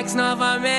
Max novamente.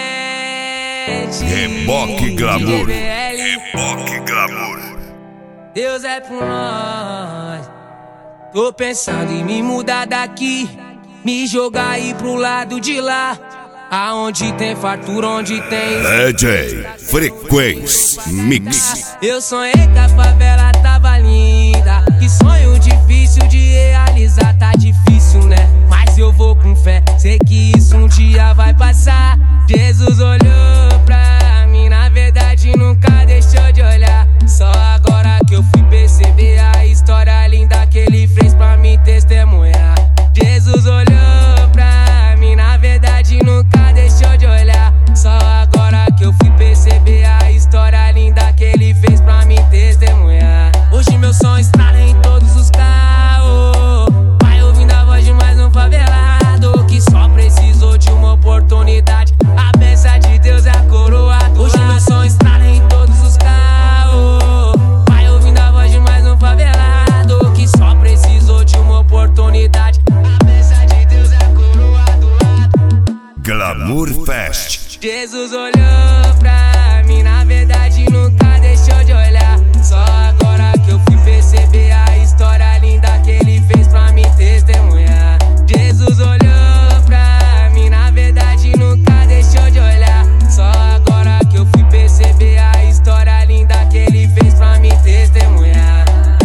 Reboque Glamour. Reboque Glamour. Deus é por nós. Tô pensando em me mudar daqui, me jogar aí pro lado de lá, aonde tem fartura, onde tem DJ Frequência Mix. Eu sonhei que a favela tava linda, que sonho difícil de realizar. Tá difícil, né? Mas eu vou com fé, sei que isso um dia vai passar. Jesus olhou pra mim, na verdade nunca deixou de olhar. Só agora que eu fui perceber a história linda que ele fez pra mim testemunhar. Jesus olhou pra mim, na verdade nunca deixou de olhar. Só agora que eu fui perceber a história linda que ele fez pra mim testemunhar. Hoje meu som estrala em todos os carros, vai ouvindo a voz de mais um favelado que só precisou de uma oportunidade. A bênção de Deus é a coroa do Hoje meu som estrala em todos os carros, vai ouvindo a voz de mais um favelado que só precisou de uma oportunidade. A bênção de Deus é a coroa do lado. Glamour Fest. Jesus olhou pra mim, na verdade nunca deixou de olhar. Só agora que eu fui perceber a história linda que ele fez pra mim testemunhar. Jesus olhou pra mim, na verdade nunca deixou de olhar. Só agora que eu fui perceber a história linda que ele fez pra mim testemunhar.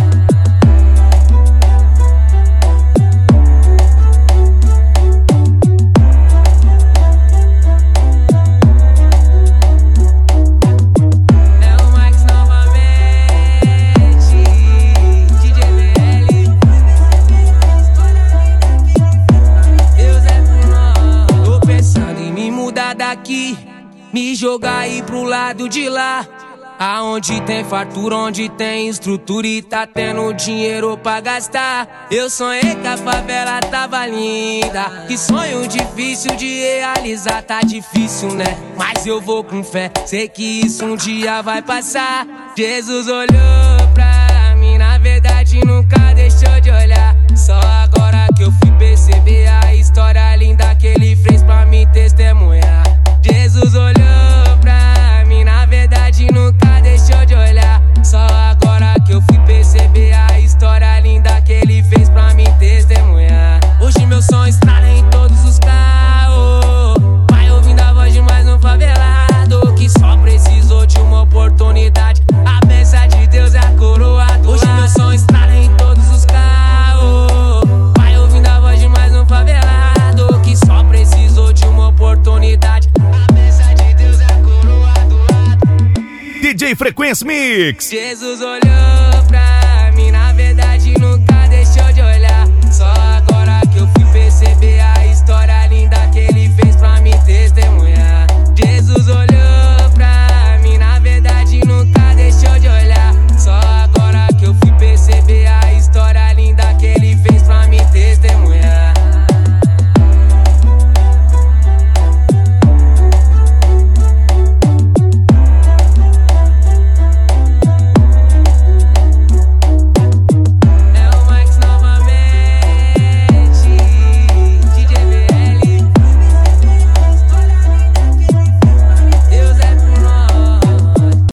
Daqui, me jogar aí pro lado de lá, aonde tem fartura, onde tem estrutura e tá tendo dinheiro pra gastar. Eu sonhei que a favela tava linda, que sonho difícil de realizar. Tá difícil, né? Mas eu vou com fé, sei que isso um dia vai passar. Jesus olhou pra mim, na verdade nunca deixou de olhar. Só agora que eu fui perceber a história linda que ele fez pra mim testemunhar. Jesus olhou pra mim, na verdade nunca deixou de olhar. Só agora que eu fui perceber a história linda que ele fez pra mim testemunhar. Hoje meu som estrala em todos os carros, vai ouvindo a voz de mais um favelado que só precisou de uma oportunidade. A bênção de Deus é a coroa do Hoje meu som estrala em todos os carros, vai ouvindo a voz de mais um favelado que só precisou de uma oportunidade. DJ Frequência Mix. Jesus olhou pra